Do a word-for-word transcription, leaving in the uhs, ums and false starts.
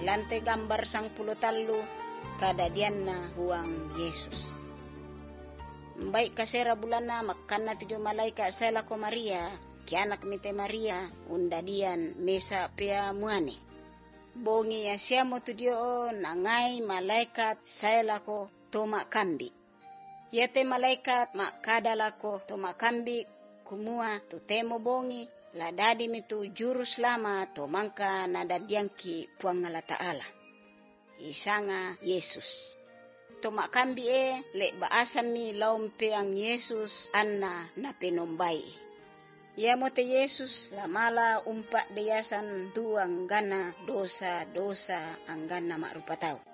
ilante gambar sang puluh tallu kadadian na huang Yesus. Baik kasera bulana makanna tujuh malaika sela ko Maria, kianak mite Maria undadian mesa pea muane. Bongi ya siamo tudio nangai malaikat sela ko toma kambi. Yate malaikat makadala ko toma kambi kumua tutemo bongi la dadi mitu juru selama to mangka nadadianki puangala ta'ala. Isanga Yesus. To makambi e le baasami laumpe ang Yesus anna na penombai. Yamote Yesus la mala umpa deyasan tuang gana dosa-dosa ang gana marupataw.